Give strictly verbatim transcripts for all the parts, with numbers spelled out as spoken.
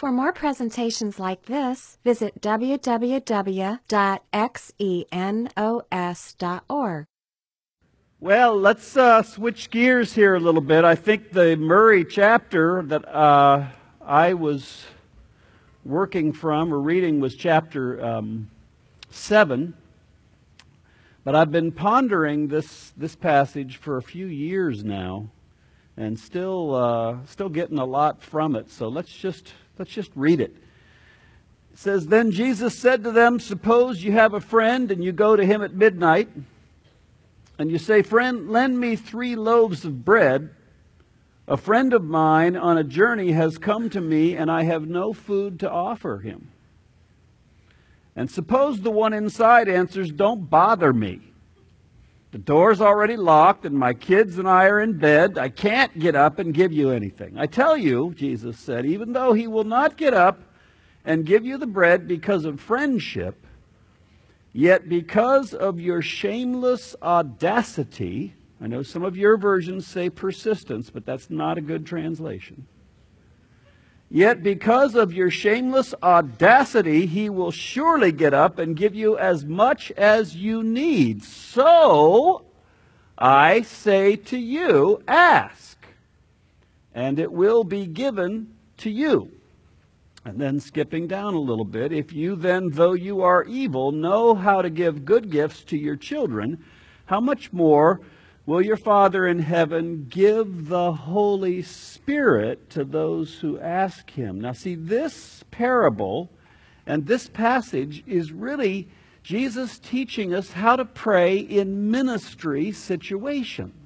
For more presentations like this, visit w w w dot xenos dot org. Well, let's uh, switch gears here a little bit. I think the Murray chapter that uh, I was working from or reading was chapter um, seven. But I've been pondering this this passage for a few years now, and still uh, still getting a lot from it. So let's just let's just read it. It says, "Then Jesus said to them, 'Suppose you have a friend and you go to him at midnight, and you say, "Friend, lend me three loaves of bread. A friend of mine on a journey has come to me, and I have no food to offer him." And suppose the one inside answers, "Don't bother me. The door's already locked, and my kids and I are in bed. I can't get up and give you anything." I tell you, Jesus said, even though he will not get up and give you the bread because of friendship, yet because of your shameless audacity, I know some of your versions say persistence, but that's not a good translation. Yet because of your shameless audacity, he will surely get up and give you as much as you need. So, I say to you, ask, and it will be given to you. And then skipping down a little bit, if you then, though you are evil, know how to give good gifts to your children, how much more will your Father in heaven give the Holy Spirit to those who ask him? Now see, this parable and this passage is really Jesus teaching us how to pray in ministry situations.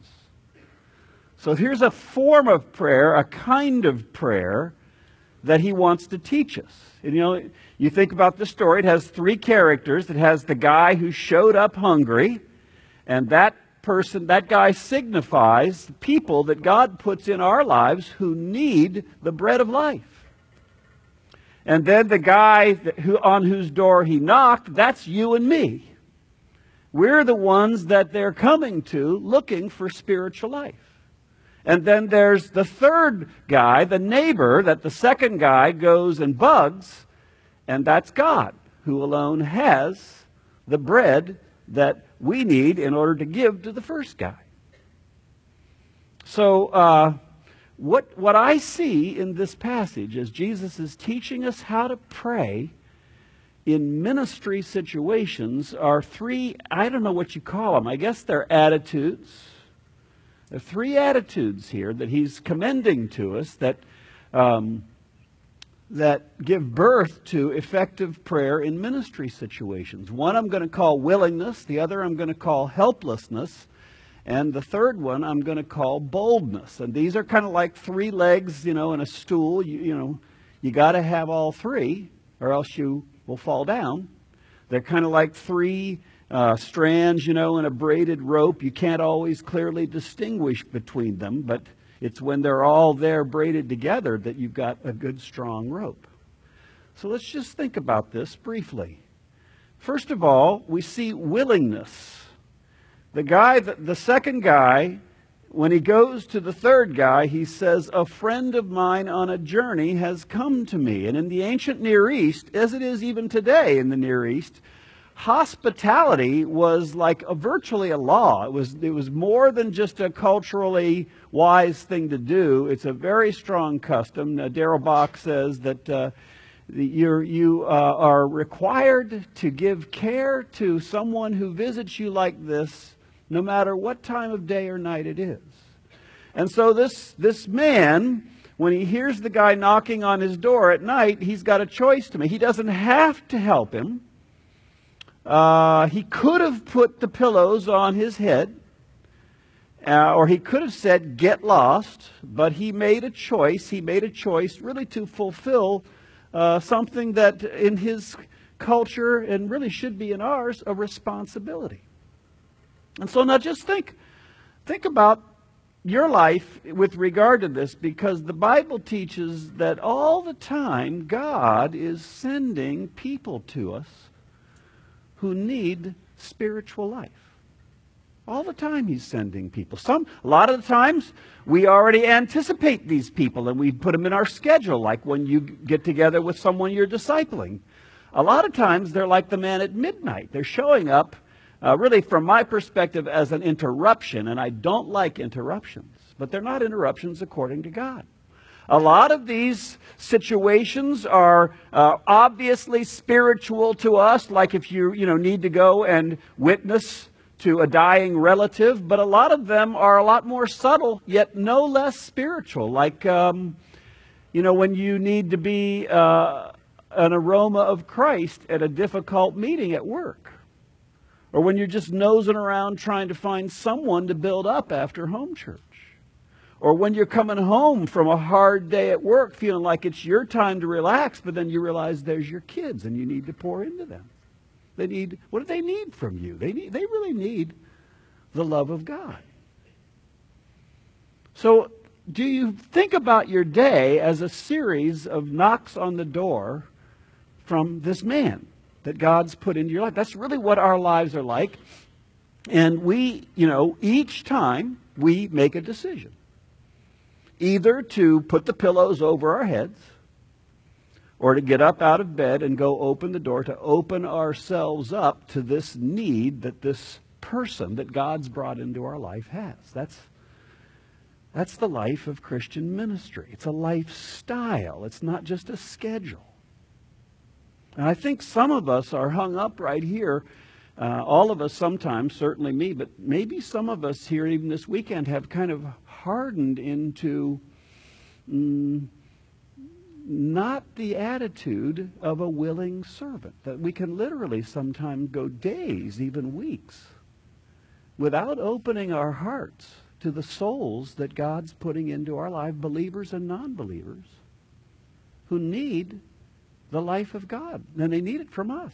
So here's a form of prayer, a kind of prayer that he wants to teach us. And, you know, you think about the story, it has three characters. It has the guy who showed up hungry, and that person, that guy signifies the people that God puts in our lives who need the bread of life. And then the guy that, who, on whose door he knocked, that's you and me. We're the ones that they're coming to looking for spiritual life. And then there's the third guy, the neighbor, that the second guy goes and bugs, and that's God, who alone has the bread that we need in order to give to the first guy. So uh, what, what I see in this passage is Jesus is teaching us how to pray in ministry situations are three, I don't know what you call them, I guess they're attitudes. There are three attitudes here that he's commending to us that, um, that give birth to effective prayer in ministry situations. One I'm going to call willingness, the other I'm going to call helplessness, and the third one I'm going to call boldness. And these are kind of like three legs, you know, in a stool. You, you know, you got to have all three or else you will fall down. They're kind of like three Uh, strands, you know, in a braided rope. You can't always clearly distinguish between them, but it's when they're all there braided together that you've got a good strong rope. So let's just think about this briefly. First of all, we see willingness. The guy, the, the second guy, when he goes to the third guy, he says, "A friend of mine on a journey has come to me." And in the ancient Near East, as it is even today in the Near East, hospitality was like a, virtually a law. It was, it was more than just a culturally wise thing to do. It's a very strong custom. Uh, Darrell Bock says that uh, you're, you uh, are required to give care to someone who visits you like this, no matter what time of day or night it is. And so this, this man, when he hears the guy knocking on his door at night, he's got a choice to make. He doesn't have to help him. Uh, he could have put the pillows on his head, uh, or he could have said, "Get lost," but he made a choice. He made a choice really to fulfill uh, something that in his culture, and really should be in ours, a responsibility. And so now just think, think about your life with regard to this, because the Bible teaches that all the time God is sending people to us who need spiritual life. All the time he's sending people. Some, a lot of the times we already anticipate these people and we put them in our schedule, like when you get together with someone you're discipling. A lot of times they're like the man at midnight. They're showing up, uh, really from my perspective, as an interruption, and I don't like interruptions. But they're not interruptions according to God. A lot of these situations are uh, obviously spiritual to us, like if you, you know, need to go and witness to a dying relative, but a lot of them are a lot more subtle, yet no less spiritual, like, um, you know, when you need to be uh, an aroma of Christ at a difficult meeting at work, or when you're just nosing around trying to find someone to build up after home church. Or when you're coming home from a hard day at work feeling like it's your time to relax, but then you realize there's your kids and you need to pour into them. They need, what do they need from you? They need, they really need the love of God. So do you think about your day as a series of knocks on the door from this man that God's put into your life? That's really what our lives are like. And we, you know, each time we make a decision. Either to put the pillows over our heads, or to get up out of bed and go open the door, to open ourselves up to this need that this person that God's brought into our life has. That's, that's the life of Christian ministry. It's a lifestyle. It's not just a schedule. And I think some of us are hung up right here. Uh, all of us sometimes, certainly me, but maybe some of us here even this weekend have kind of hardened into mm, not the attitude of a willing servant. That we can literally sometimes go days, even weeks, without opening our hearts to the souls that God's putting into our life, believers and non-believers, who need the life of God. And they need it from us.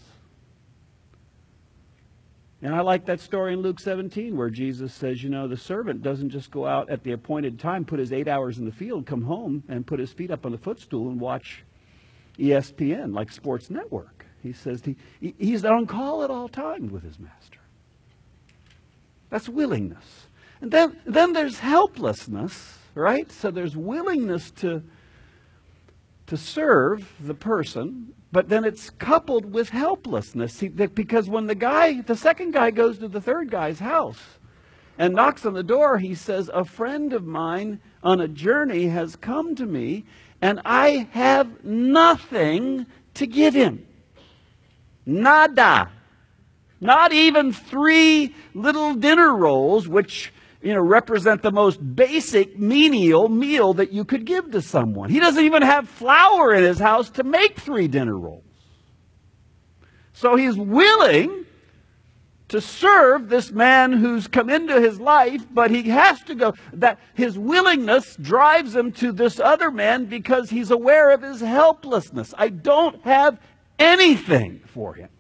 And I like that story in Luke seventeen where Jesus says, you know, the servant doesn't just go out at the appointed time, put his eight hours in the field, come home and put his feet up on the footstool and watch E S P N, like Sports Network. He says he, he's on call at all times with his master. That's willingness. And then, then there's helplessness, right? So there's willingness to, to serve the person, but then it's coupled with helplessness. See, that because when the guy, the second guy goes to the third guy's house and knocks on the door, he says, a friend of mine on a journey has come to me and I have nothing to give him. Nada. Not even three little dinner rolls, which, you know, represent the most basic menial meal that you could give to someone. He doesn't even have flour in his house to make three dinner rolls. So he's willing to serve this man who's come into his life, but he has to go. That his willingness drives him to this other man because he's aware of his helplessness. I don't have anything for him.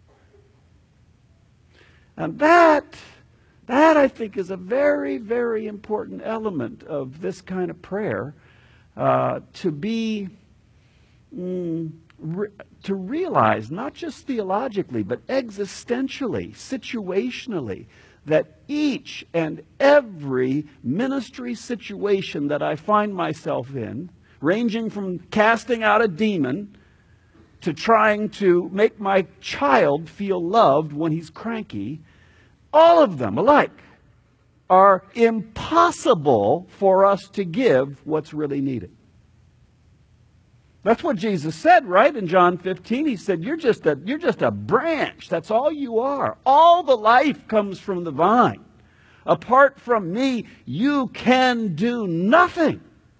And that That, I think, is a very, very important element of this kind of prayer, uh, to be, mm, re to realize, not just theologically, but existentially, situationally, that each and every ministry situation that I find myself in, ranging from casting out a demon to trying to make my child feel loved when he's cranky, all of them alike are impossible for us to give what's really needed. That's what Jesus said, right? In John fifteen, he said, you're just a, you're just a branch. That's all you are. All the life comes from the vine. Apart from me, you can do nothing.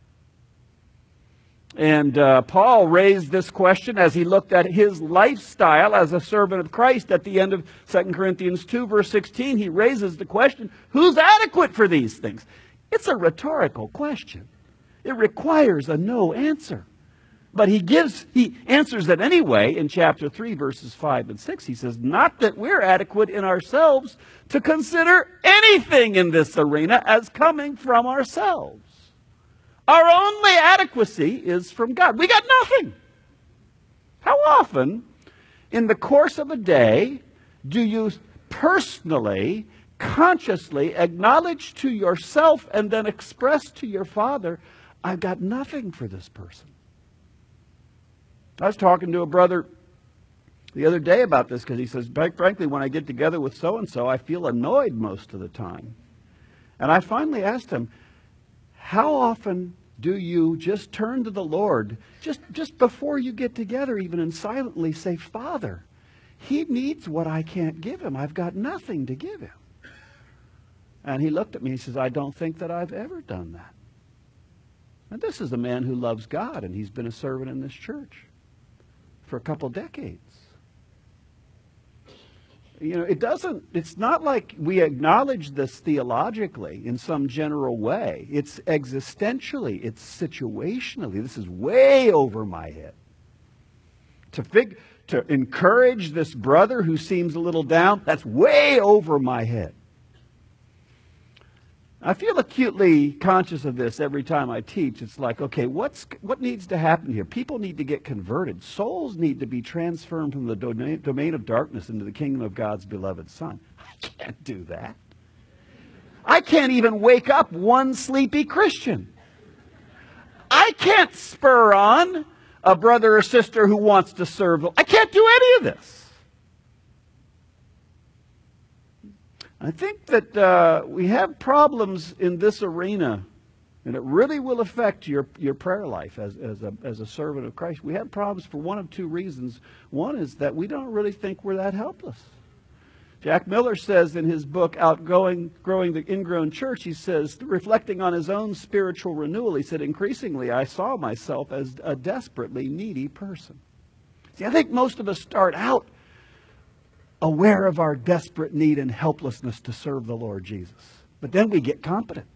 And uh, Paul raised this question as he looked at his lifestyle as a servant of Christ at the end of Second Corinthians two, verse sixteen. He raises the question, who's adequate for these things? It's a rhetorical question. It requires a no answer. But he gives, he answers it anyway in chapter three, verses five and six. He says, not that we're adequate in ourselves to consider anything in this arena as coming from ourselves. Our only adequacy is from God. We got nothing. How often in the course of a day do you personally consciously acknowledge to yourself and then express to your Father, I've got nothing for this person. I was talking to a brother the other day about this because he says, frankly, when I get together with so-and-so, I feel annoyed most of the time. And I finally asked him, how often do you just turn to the Lord, just, just before you get together even, and silently say, Father, he needs what I can't give him. I've got nothing to give him. And he looked at me and he says, I don't think that I've ever done that. And this is a man who loves God, and he's been a servant in this church for a couple decades. You know, it doesn't, it's not like we acknowledge this theologically in some general way. It's existentially, it's situationally. This is way over my head. To fig, to encourage this brother who seems a little down, that's way over my head. I feel acutely conscious of this every time I teach. It's like, okay, what's, what needs to happen here? People need to get converted. Souls need to be transferred from the domain, domain of darkness into the kingdom of God's beloved Son. I can't do that. I can't even wake up one sleepy Christian. I can't spur on a brother or sister who wants to serve. I can't do any of this. I think that uh, we have problems in this arena, and it really will affect your, your prayer life as, as, a, as a servant of Christ. We have problems for one of two reasons. One is that we don't really think we're that helpless. Jack Miller says in his book, Outgrowing Growing the Ingrown Church, he says, reflecting on his own spiritual renewal, he said, increasingly I saw myself as a desperately needy person. See, I think most of us start out aware of our desperate need and helplessness to serve the Lord Jesus. But then we get competent.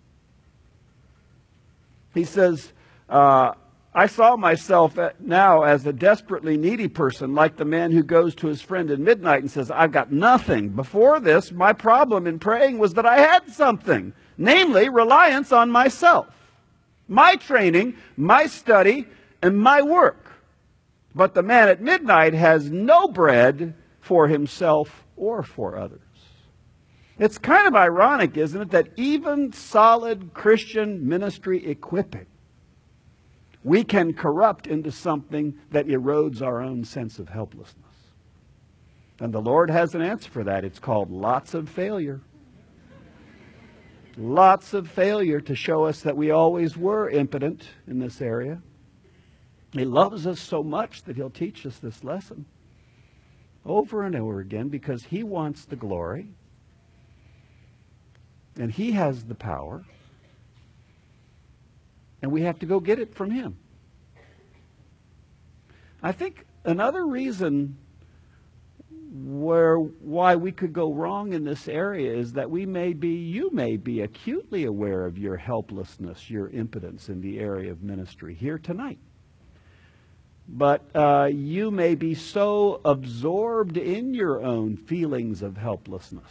He says, uh, I saw myself now as a desperately needy person, like the man who goes to his friend at midnight and says, I've got nothing. Before this, my problem in praying was that I had something, namely reliance on myself, my training, my study, and my work. But the man at midnight has no bread for himself or for others. It's kind of ironic, isn't it, that even solid Christian ministry equipping we can corrupt into something that erodes our own sense of helplessness. And the Lord has an answer for that. It's called lots of failure. Lots of failure to show us that we always were impotent in this area. He loves us so much that He'll teach us this lesson over and over again because He wants the glory and He has the power and we have to go get it from Him. I think another reason where why we could go wrong in this area is that we may be, you may be acutely aware of your helplessness, your impotence in the area of ministry here tonight. But uh, you may be so absorbed in your own feelings of helplessness,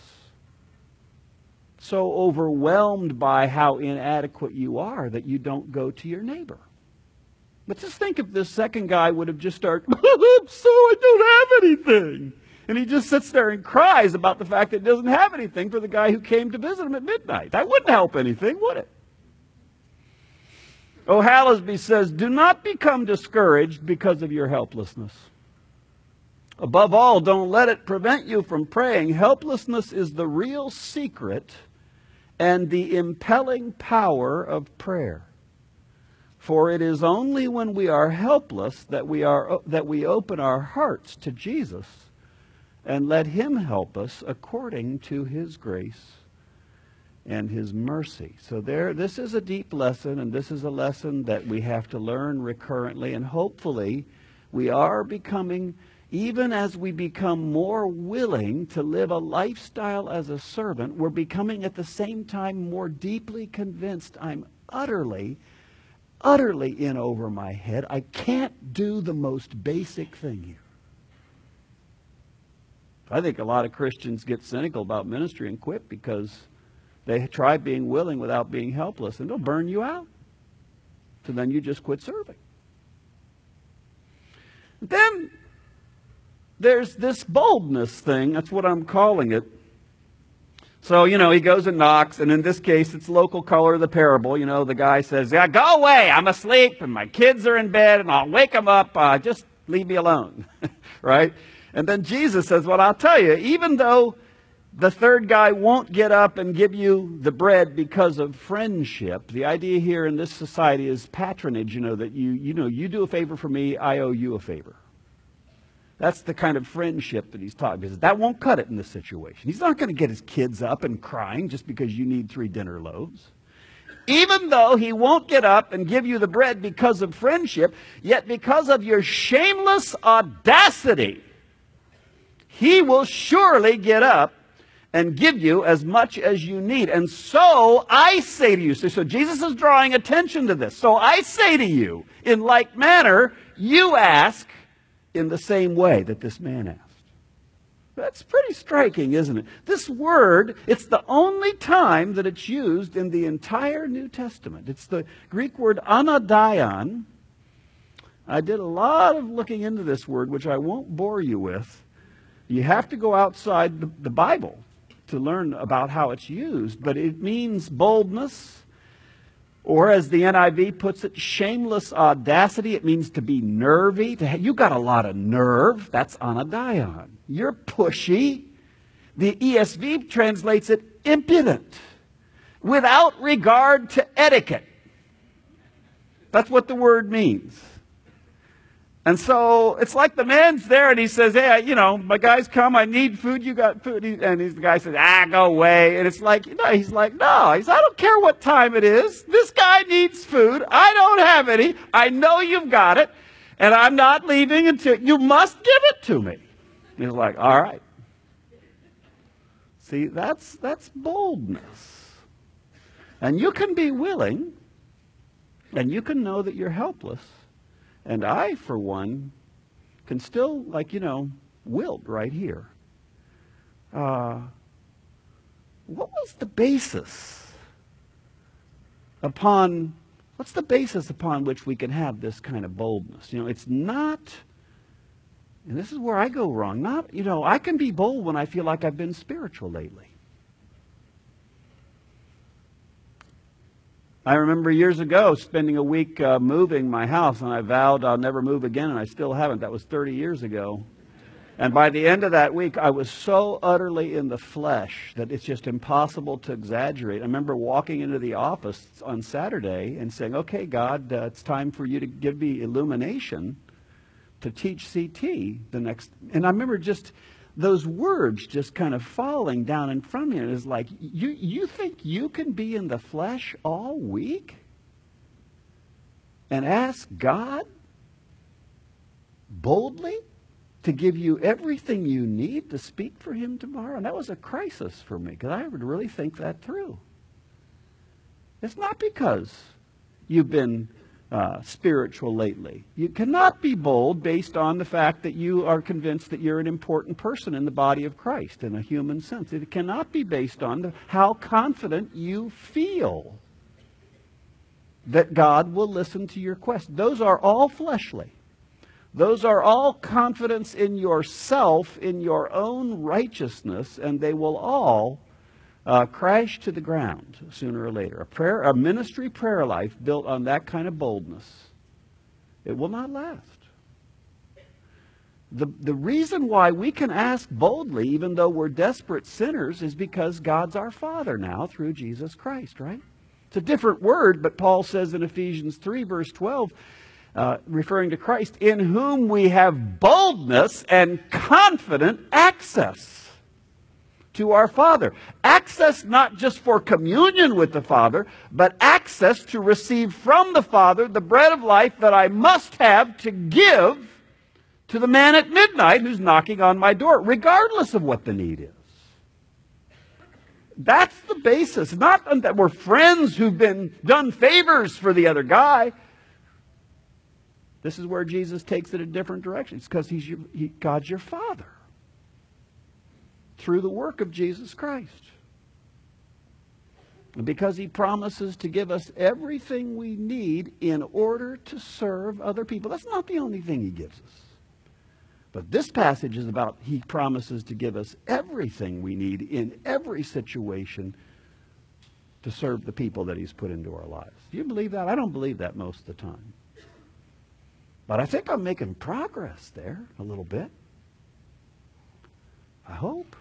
so overwhelmed by how inadequate you are that you don't go to your neighbor. But just think if this second guy would have just started, I'm so I don't have anything. And he just sits there and cries about the fact that he doesn't have anything for the guy who came to visit him at midnight. That wouldn't help anything, would it? O. Halsby says, do not become discouraged because of your helplessness. Above all, don't let it prevent you from praying. Helplessness is the real secret and the impelling power of prayer. For it is only when we are helpless that we are that we open our hearts to Jesus and let Him help us according to His grace and His mercy. So there, this is a deep lesson, and this is a lesson that we have to learn recurrently, and hopefully we are becoming, even as we become more willing to live a lifestyle as a servant, we're becoming at the same time more deeply convinced I'm utterly, utterly in over my head. I can't do the most basic thing here. I think a lot of Christians get cynical about ministry and quit because they try being willing without being helpless, and they'll burn you out. So then you just quit serving. Then there's this boldness thing, that's what I'm calling it, So, you know, he goes and knocks, and in this case, it's local color of the parable. You know, the guy says, yeah, go away, I'm asleep, and my kids are in bed, and I'll wake them up, uh, just leave me alone, right? And then Jesus says, well, I'll tell you, even though the third guy won't get up and give you the bread because of friendship, the idea here in this society is patronage, you know, that you, you know, you do a favor for me, I owe you a favor. That's the kind of friendship that he's talking about. That won't cut it in this situation. He's not going to get his kids up and crying just because you need three dinner loaves. Even though he won't get up and give you the bread because of friendship, yet because of your shameless audacity, he will surely get up and give you as much as you need. And so I say to you, so, so Jesus is drawing attention to this. So I say to you, in like manner, you ask in the same way that this man asked. That's pretty striking, isn't it? This word, it's the only time that it's used in the entire New Testament. It's the Greek word anadion. I did a lot of looking into this word, which I won't bore you with. You have to go outside the, the Bible to learn about how it's used, but it means boldness, or as the N I V puts it, shameless audacity. It means to be nervy. To have, you got a lot of nerve. That's anadion. You're pushy. The E S V translates it impudent, without regard to etiquette. That's what the word means. And so it's like the man's there and he says, hey, you know, my guys come, I need food, you got food. And the guy says, ah, go away. And it's like, no, he's like, no, he's, I don't care what time it is. This guy needs food. I don't have any. I know you've got it. And I'm not leaving until you must give it to me. And he's like, all right. See, that's, that's boldness. And you can be willing, and you can know that you're helpless. And I, for one, can still, like, you know, wilt right here. Uh, what was the basis upon, what's the basis upon which we can have this kind of boldness? You know, it's not, and this is where I go wrong, not, you know, I can be bold when I feel like I've been spiritual lately. I remember years ago spending a week uh, moving my house, and I vowed I'll never move again, and I still haven't. That was thirty years ago. And by the end of that week, I was so utterly in the flesh that it's just impossible to exaggerate. I remember walking into the office on Saturday and saying, okay, God, uh, it's time for you to give me illumination to teach C T the next. And I remember just those words just kind of falling down in front of me. And it was like, you, you think you can be in the flesh all week and ask God boldly to give you everything you need to speak for him tomorrow? And that was a crisis for me, because I would really think that through. It's not because you've been Uh, spiritual lately. You cannot be bold based on the fact that you are convinced that you're an important person in the body of Christ in a human sense. It cannot be based on the, how confident you feel that God will listen to your quest. Those are all fleshly. Those are all confidence in yourself, in your own righteousness, and they will all Uh, crash to the ground sooner or later. A prayer, a ministry prayer life built on that kind of boldness, it will not last. The, the reason why we can ask boldly, even though we're desperate sinners, is because God's our Father now through Jesus Christ, right? It's a different word, but Paul says in Ephesians three, verse twelve, uh, referring to Christ, in whom we have boldness and confident access to our Father. Access not just for communion with the Father, but access to receive from the Father the bread of life that I must have to give to the man at midnight who's knocking on my door, regardless of what the need is. That's the basis. Not that we're friends who've been done favors for the other guy. This is where Jesus takes it a different direction. It's because he's your, he, God's your Father, through the work of Jesus Christ. And because he promises to give us everything we need in order to serve other people. That's not the only thing he gives us. But this passage is about he promises to give us everything we need in every situation to serve the people that he's put into our lives. Do you believe that? I don't believe that most of the time. But I think I'm making progress there a little bit. I hope.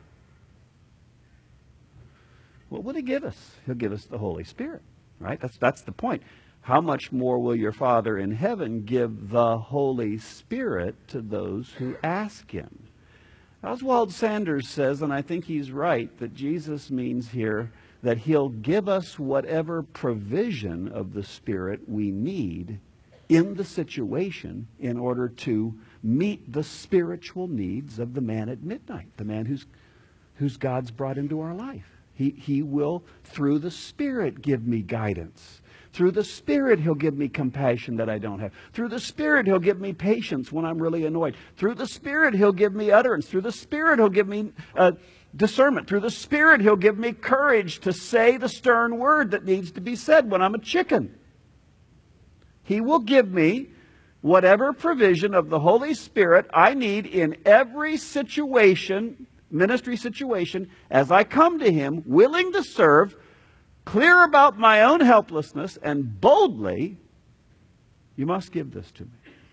What will he give us? He'll give us the Holy Spirit, right? That's, that's the point. How much more will your Father in heaven give the Holy Spirit to those who ask him? Oswald Sanders says, and I think he's right, that Jesus means here that he'll give us whatever provision of the Spirit we need in the situation in order to meet the spiritual needs of the man at midnight, the man who's, who's God's brought into our life. He, he will, through the Spirit, give me guidance. Through the Spirit, he'll give me compassion that I don't have. Through the Spirit, he'll give me patience when I'm really annoyed. Through the Spirit, he'll give me utterance. Through the Spirit, he'll give me uh, discernment. Through the Spirit, he'll give me courage to say the stern word that needs to be said when I'm a chicken. He will give me whatever provision of the Holy Spirit I need in every situation, ministry situation, as I come to him, willing to serve, clear about my own helplessness, and boldly, you must give this to me.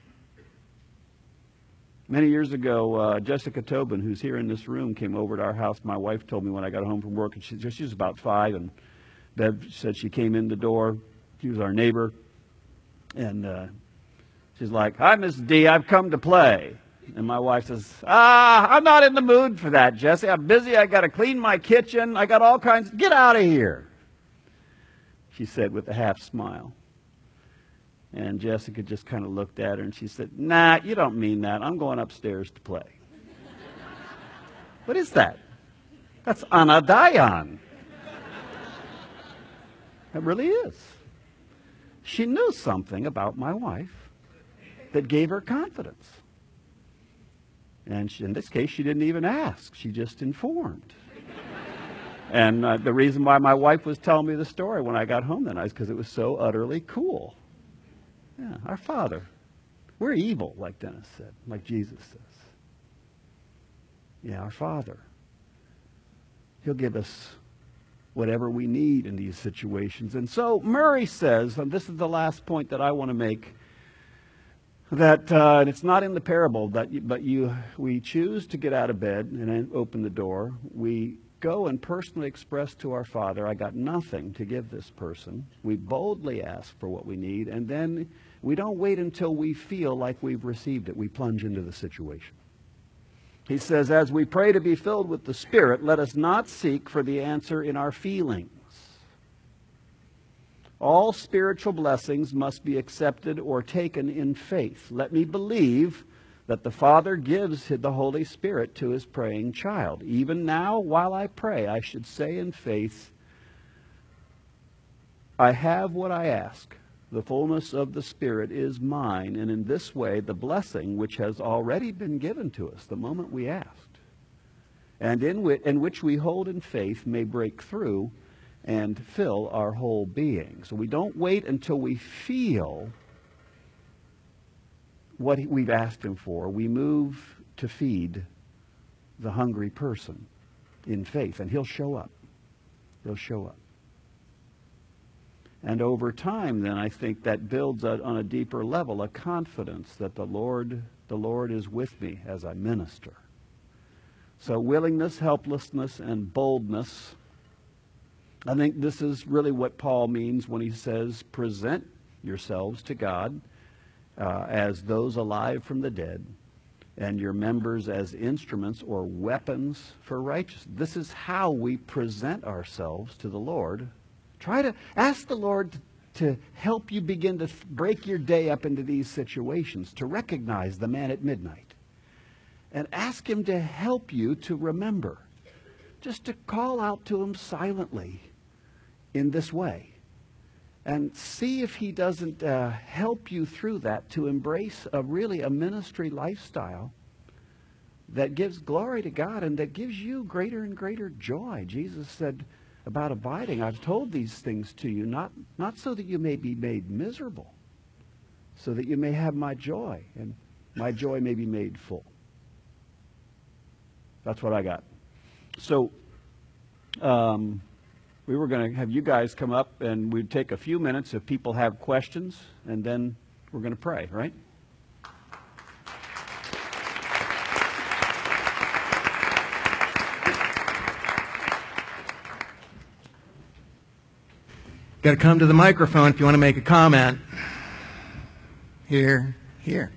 Many years ago, uh, Jessica Tobin, who's here in this room, came over to our house. My wife told me when I got home from work, and she, she was about five, and Bev said she came in the door. She was our neighbor. And uh, she's like, "Hi, Miss D, I've come to play." And my wife says, "Ah, I'm not in the mood for that, Jesse. I'm busy. I got to clean my kitchen. I got all kinds. Get out of here," she said with a half smile. And Jessica just kind of looked at her and she said, "Nah, you don't mean that. I'm going upstairs to play." What is that? That's Anadayan. It really is. She knew something about my wife that gave her confidence. And she, in this case, she didn't even ask. She just informed. And uh, the reason why my wife was telling me the story when I got home that night is because it was so utterly cool. Yeah, our Father. We're evil, like Dennis said, like Jesus says. Yeah, our Father. He'll give us whatever we need in these situations. And so Murray says, and this is the last point that I want to make, that uh, and it's not in the parable, that you, but you we choose to get out of bed and then open the door. We go and personally express to our Father, I got nothing to give this person. We boldly ask for what we need, and then we don't wait until we feel like we've received it. We plunge into the situation. He says, as we pray to be filled with the Spirit, let us not seek for the answer in our feelings. All spiritual blessings must be accepted or taken in faith. Let me believe that the Father gives the Holy Spirit to his praying child. Even now, while I pray, I should say in faith, I have what I ask. The fullness of the Spirit is mine, and in this way the blessing which has already been given to us the moment we asked, and in which, in which we hold in faith, may break through and fill our whole being. So we don't wait until we feel what we've asked him for. We move to feed the hungry person in faith, and he'll show up. He'll show up. And over time, then, I think that builds a, on a deeper level a confidence that the Lord, the Lord is with me as I minister. So willingness, helplessness, and boldness. I think this is really what Paul means when he says, present yourselves to God uh, as those alive from the dead, and your members as instruments or weapons for righteousness. This is how we present ourselves to the Lord. Try to ask the Lord to help you begin to break your day up into these situations, to recognize the man at midnight. And ask him to help you to remember, just to call out to him silently in this way. And see if he doesn't uh, help you through that to embrace a really a ministry lifestyle that gives glory to God and that gives you greater and greater joy. Jesus said about abiding, I've told these things to you, not, not so that you may be made miserable, so that you may have my joy. And my joy may be made full. That's what I got. So um, we were going to have you guys come up, and we'd take a few minutes if people have questions, and then we're going to pray, right? Got to come to the microphone if you want to make a comment. Here, here.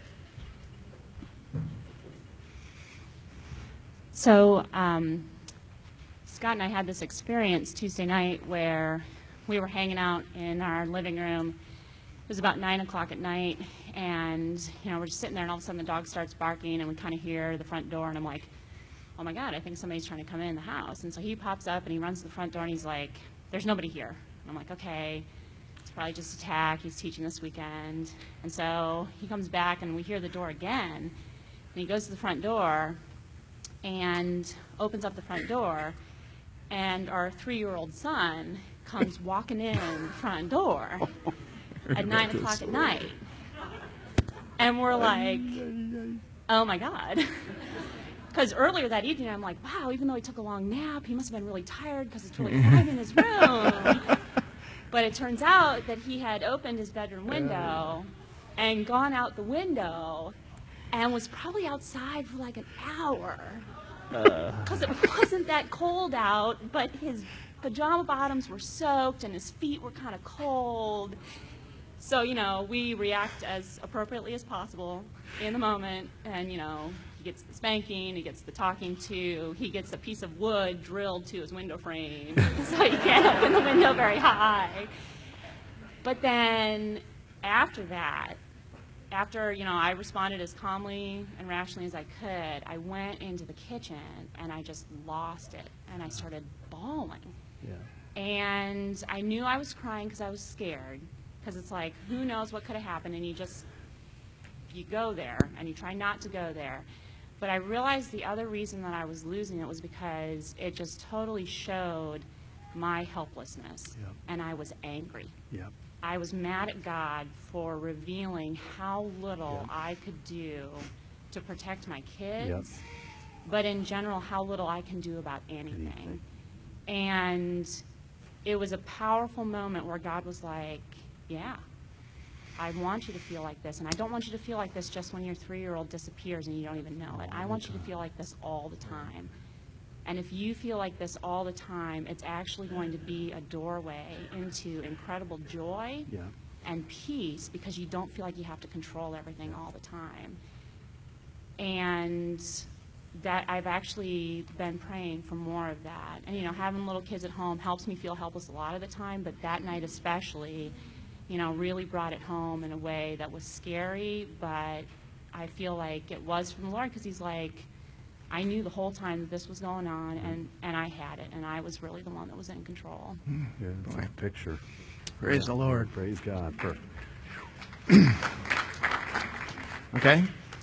So um, Scott and I had this experience Tuesday night where we were hanging out in our living room. It was about nine o'clock at night, and you know we're just sitting there, and all of a sudden the dog starts barking, and we kind of hear the front door, and I'm like, oh my God, I think somebody's trying to come in the house. And so he pops up, and he runs to the front door, and he's like, there's nobody here. And I'm like, okay, it's probably just a tack. He's teaching this weekend. And so he comes back, and we hear the door again, and he goes to the front door and opens up the front door, and our three-year-old son comes walking in the front door at nine o'clock at night. And we're like, oh my God. Because earlier that evening, I'm like, wow, even though he took a long nap, he must have been really tired because it's really quiet in his room. But it turns out that he had opened his bedroom window and gone out the window and was probably outside for like an hour. Because uh. it wasn't that cold out, but his pajama bottoms were soaked and his feet were kind of cold. So, you know, we react as appropriately as possible in the moment, and, you know, he gets the spanking, he gets the talking to, he gets a piece of wood drilled to his window frame so he can't open the window very high. But then after that, after, you know, I responded as calmly and rationally as I could, I went into the kitchen and I just lost it, and I started bawling. Yeah. And I knew I was crying because I was scared, because it's like, who knows what could have happened, and you just, you go there, and you try not to go there. But I realized the other reason that I was losing it was because it just totally showed my helplessness, yep. And I was angry. Yep. I was mad at God for revealing how little yep. I could do to protect my kids, yep. but in general, how little I can do about anything. anything. And it was a powerful moment where God was like, yeah, I want you to feel like this, and I don't want you to feel like this just when your three-year-old disappears and you don't even know it. I want you to feel like this all the time. And if you feel like this all the time, it's actually going to be a doorway into incredible joy yeah. and peace, because you don't feel like you have to control everything all the time. And that I've actually been praying for more of that. And, you know, having little kids at home helps me feel helpless a lot of the time, but that night especially, you know, really brought it home in a way that was scary, but I feel like it was from the Lord, because he's like, I knew the whole time that this was going on, and, and I had it, and I was really the one that was in control. Yeah, it's a picture. Praise yeah. the Lord. Praise God. Okay.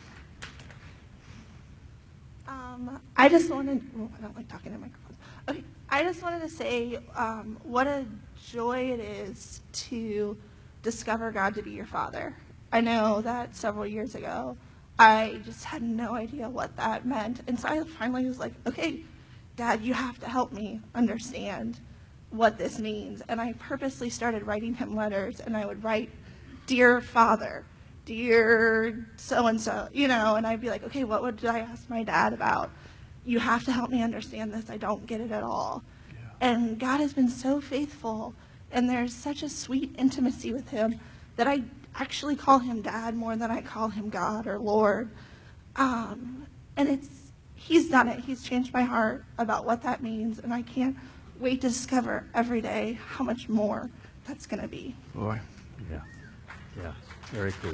Um, I just wanted, well, I don't like talking to microphones. Okay, I just wanted to say um, what a joy it is to discover God to be your father. I know that several years ago, I just had no idea what that meant. And so I finally was like, okay, Dad, you have to help me understand what this means. And I purposely started writing him letters, and I would write, Dear Father, Dear so-and-so, you know, and I'd be like, okay, what would I ask my dad about? You have to help me understand this. I don't get it at all. Yeah. And God has been so faithful, and there's such a sweet intimacy with him that I actually call him Dad more than I call him God or Lord. Um, and it's, he's done it. He's changed my heart about what that means, and I can't wait to discover every day how much more that's going to be. Boy. Yeah. Yeah. Very cool.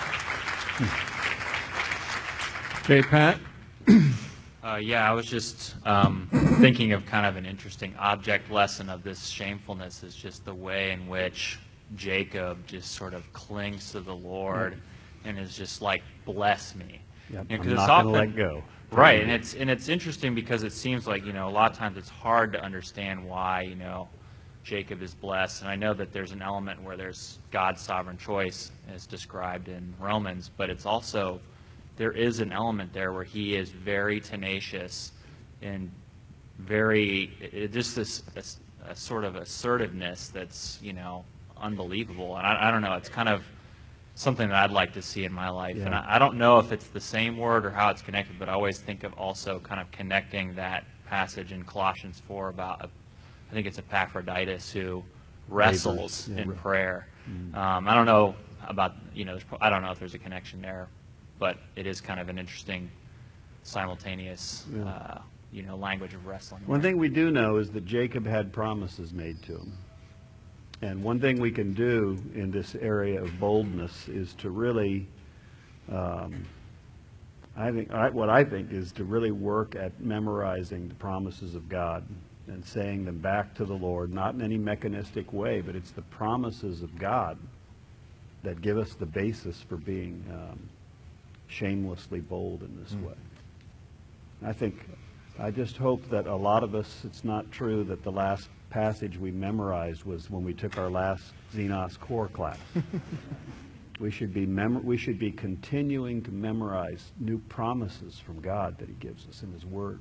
Okay, Pat? Uh, yeah, I was just um, thinking of kind of an interesting object lesson of this shamefulness is just the way in which Jacob just sort of clings to the Lord mm-hmm. and is just like, bless me. Yep, you know, I'm not going to let go. Right, and it's and it's interesting because it seems like, you know, a lot of times it's hard to understand why, you know, Jacob is blessed. And I know that there's an element where there's God's sovereign choice as described in Romans, but it's also, there is an element there where he is very tenacious and very, it, just this a, a sort of assertiveness that's, you know, unbelievable. And I, I don't know, it's kind of something that I'd like to see in my life. Yeah. And I, I don't know if it's the same word or how it's connected, but I always think of also kind of connecting that passage in Colossians four about, a, I think it's Epaphroditus who wrestles Yeah. in prayer. Um, I don't know about, you know, there's pro- I don't know if there's a connection there, but it is kind of an interesting simultaneous, Yeah. uh, you know, language of wrestling. One there. thing we do know is that Jacob had promises made to him. And one thing we can do in this area of boldness is to really, um, I think, I, what I think is to really work at memorizing the promises of God and saying them back to the Lord, not in any mechanistic way, but it's the promises of God that give us the basis for being um, shamelessly bold in this way. I think, I just hope that a lot of us, it's not true that the last passage we memorized was when we took our last Xenos core class. We should be mem- we should be continuing to memorize new promises from God that he gives us in his word.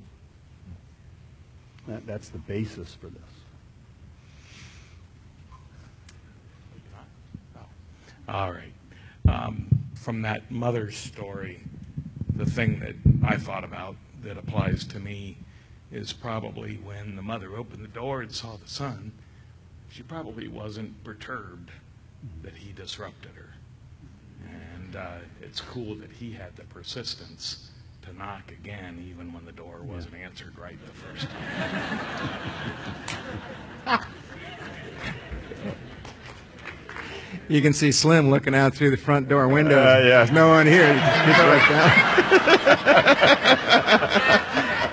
That, that's the basis for this. All right. Um, from that mother's story, the thing that I thought about that applies to me is probably when the mother opened the door and saw the son, she probably wasn't perturbed that he disrupted her. And uh, it's cool that he had the persistence to knock again, even when the door wasn't answered right the first time. You can see Slim looking out through the front door window. Uh, yeah. There's no one here. He just gets right down.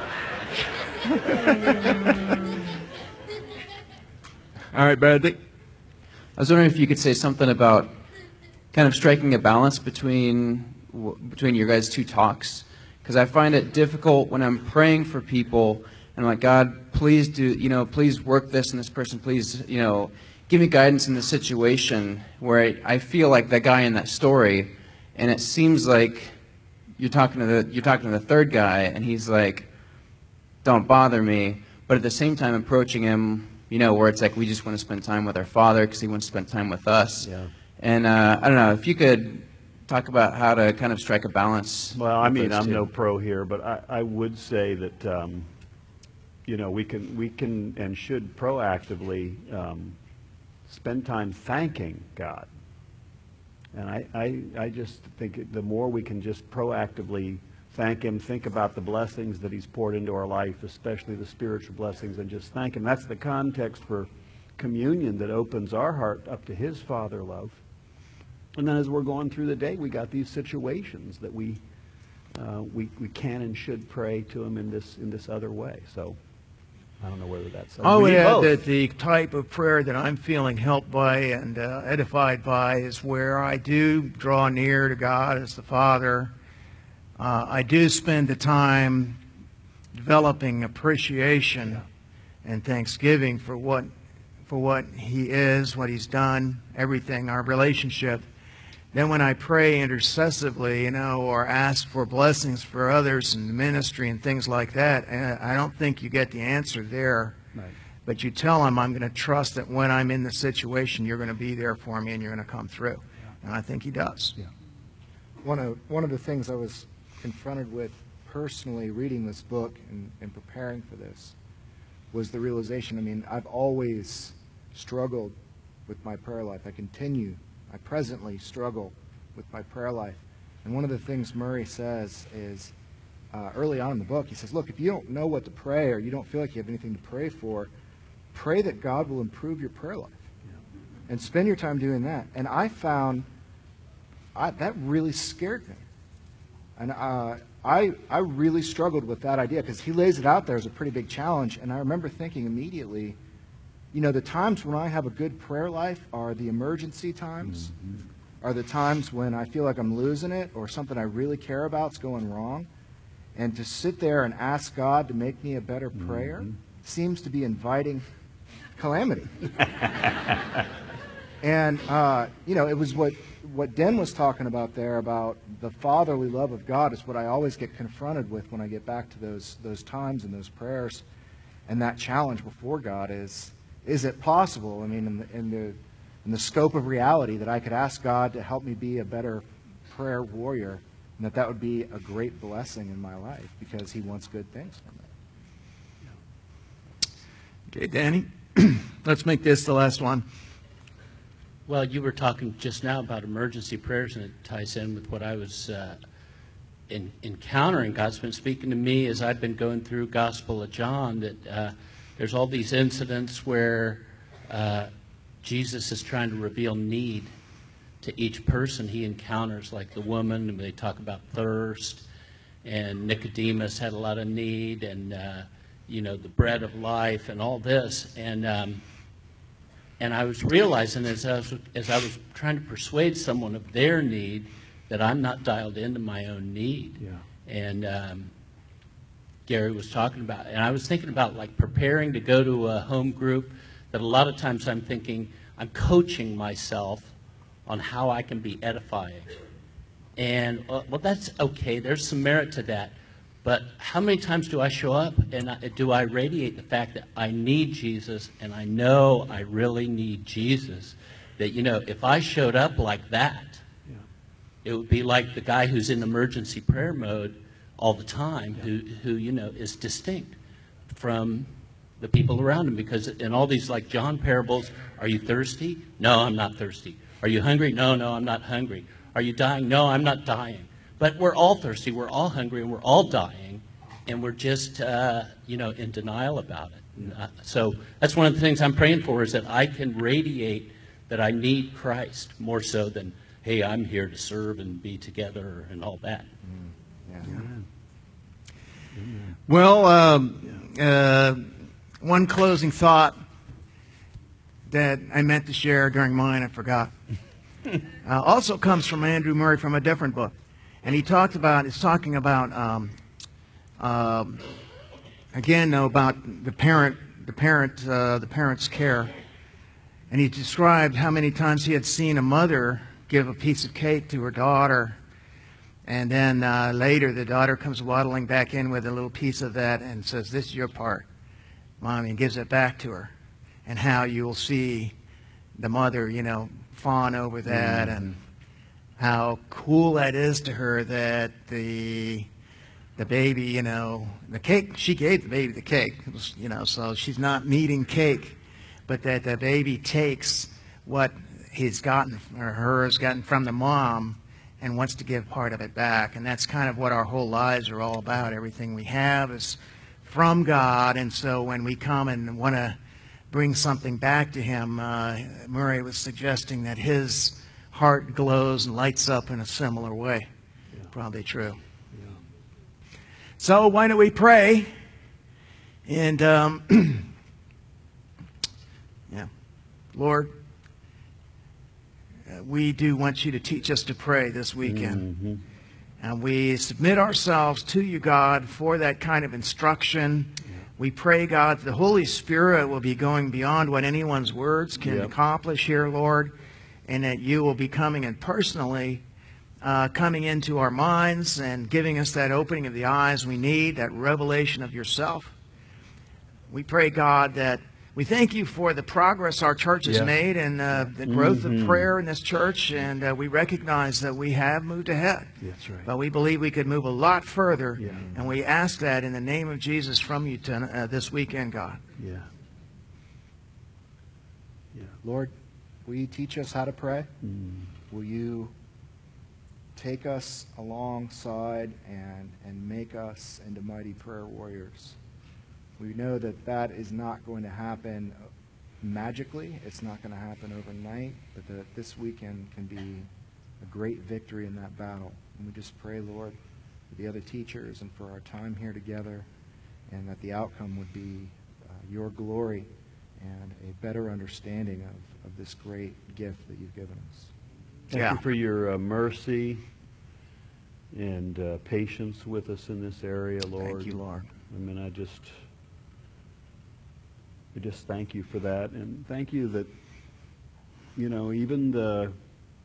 All right, Bradley. I was wondering if you could say something about kind of striking a balance between w- between your guys' two talks, because I find it difficult when I'm praying for people and I'm like, God, please do, you know, please work this in this person, please, you know, give me guidance in this situation where I, I feel like that guy in that story, and it seems like you're talking to the you're talking to the third guy, and he's like, don't bother me, but at the same time approaching him, you know, where it's like we just want to spend time with our Father because he wants to spend time with us. Yeah. And uh, I don't know, if you could talk about how to kind of strike a balance. Well, I with mean, those I'm two. no pro here, but I, I would say that, um, you know, we can, we can and should proactively um, spend time thanking God. And I, I, I just think the more we can just proactively thank him, think about the blessings that he's poured into our life, especially the spiritual blessings, and just thank him. That's the context for communion that opens our heart up to his Father love. And then as we're going through the day, we got these situations that we uh, we we can and should pray to him in this in this other way. So I don't know whether that's. I would we need add both. that the type of prayer that I'm feeling helped by and uh, edified by is where I do draw near to God as the Father. Uh, I do spend the time developing appreciation and thanksgiving for what for what He is, what He's done, everything, our relationship. Then when I pray intercessively, you know, or ask for blessings for others in the ministry and things like that, I don't think you get the answer there. Right. But you tell him, I'm going to trust that when I'm in the situation, you're going to be there for me and you're going to come through. Yeah. And I think he does. Yeah. One of, one of the things I was confronted with personally reading this book and, and preparing for this was the realization, I mean, I've always struggled with my prayer life. I continue I presently struggle with my prayer life. And one of the things Murray says is, uh, early on in the book, he says, look, if you don't know what to pray or you don't feel like you have anything to pray for, pray that God will improve your prayer life. Yeah. And spend your time doing that. And I found I, that really scared me. And uh, I, I really struggled with that idea because he lays it out there as a pretty big challenge. And I remember thinking immediately, you know, the times when I have a good prayer life are the emergency times, mm-hmm. are the times when I feel like I'm losing it or something I really care about is going wrong. And to sit there and ask God to make me a better prayer mm-hmm. seems to be inviting calamity. And, uh, you know, it was what, what Den was talking about there about the fatherly love of God is what I always get confronted with when I get back to those, those times and those prayers. And that challenge before God is, is it possible, I mean, in the, in the, in the scope of reality, that I could ask God to help me be a better prayer warrior, and that that would be a great blessing in my life because he wants good things for me. Okay, Danny, let's make this the last one. Well, you were talking just now about emergency prayers, and it ties in with what I was uh, in, encountering. God's been speaking to me as I've been going through Gospel of John, that uh, there's all these incidents where uh, Jesus is trying to reveal need to each person he encounters, like the woman, and they talk about thirst, and Nicodemus had a lot of need, and, uh, you know, the bread of life, and all this. And um, And I was realizing as I was, as I was trying to persuade someone of their need that I'm not dialed into my own need. Yeah. And um, Gary was talking about, and I was thinking about like preparing to go to a home group, that a lot of times I'm thinking I'm coaching myself on how I can be edifying. And, uh, well, that's okay. There's some merit to that. But how many times do I show up and I, do I radiate the fact that I need Jesus, and I know I really need Jesus? That, you know, if I showed up like that, yeah. it would be like the guy who's in emergency prayer mode all the time, yeah. who, who, you know, is distinct from the people around him. Because in all these, like John parables, are you thirsty? No, I'm not thirsty. Are you hungry? No, no, I'm not hungry. Are you dying? No, I'm not dying. But we're all thirsty, we're all hungry, and we're all dying, and we're just, uh, you know, in denial about it. And, uh, so that's one of the things I'm praying for, is that I can radiate that I need Christ more so than, hey, I'm here to serve and be together and all that. Mm, yeah. Amen. Amen. Well, um, uh, one closing thought that I meant to share during mine, I forgot, uh, also comes from Andrew Murray from a different book. And he talked about, is talking about, um, uh, again, though, about the parent, the parent, uh, the parent's care. And he described how many times he had seen a mother give a piece of cake to her daughter, and then uh, later the daughter comes waddling back in with a little piece of that and says, "This is your part, Mommy," and gives it back to her. And how you'll see the mother, you know, fawn over that, mm-hmm. and how cool that is to her that the the baby, you know, the cake, she gave the baby the cake, it was, you know, so she's not needing cake, but that the baby takes what he's gotten, or her has gotten from the mom, and wants to give part of it back. And that's kind of what our whole lives are all about. Everything we have is from God, and so when we come and want to bring something back to him, uh, Murray was suggesting that his heart glows and lights up in a similar way. Yeah. Probably true. Yeah. So why don't we pray? And um, yeah, Lord, uh, we do want you to teach us to pray this weekend. Mm-hmm. And we submit ourselves to you, God, for that kind of instruction. Yeah. We pray, God, that the Holy Spirit will be going beyond what anyone's words can yep. accomplish here, Lord, and that you will be coming and personally uh, coming into our minds and giving us that opening of the eyes we need, that revelation of yourself. We pray, God, that we thank you for the progress our church has yeah. made and uh, the growth mm-hmm. of prayer in this church, and uh, we recognize that we have moved ahead. That's right. But we believe we could move a lot further, yeah. and we ask that in the name of Jesus from you to, uh, this weekend, God. Yeah. Yeah. Lord, will you teach us how to pray? Mm. Will you take us alongside and, and make us into mighty prayer warriors? We know that that is not going to happen magically. It's not going to happen overnight, but that this weekend can be a great victory in that battle. And we just pray, Lord, for the other teachers and for our time here together, and that the outcome would be uh, your glory and a better understanding of, of this great gift that you've given us. Thank yeah. you for your uh, mercy and uh, patience with us in this area, Lord. Thank you, Lord. I mean, I just... I just thank you for that, and thank you that, you know, even the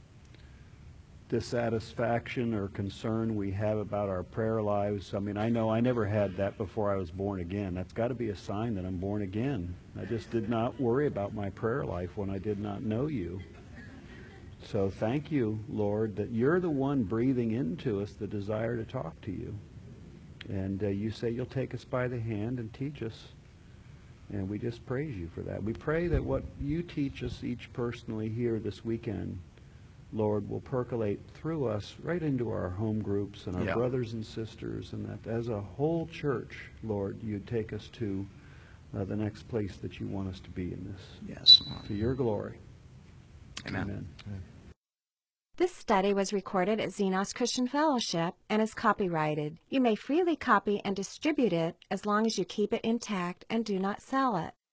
dissatisfaction or concern we have about our prayer lives. I mean, I know I never had that before I was born again. That's got to be a sign that I'm born again. I just did not worry about my prayer life when I did not know you. So thank you, Lord, that you're the one breathing into us the desire to talk to you. And uh, you say you'll take us by the hand and teach us. And we just praise you for that. We pray that what you teach us each personally here this weekend, Lord, will percolate through us right into our home groups and our Yeah. brothers and sisters, and that as a whole church, Lord, you'd take us to uh, the next place that you want us to be in this. Yes. To your glory. Amen. Amen. This study was recorded at Xenos Christian Fellowship and is copyrighted. You may freely copy and distribute it as long as you keep it intact and do not sell it.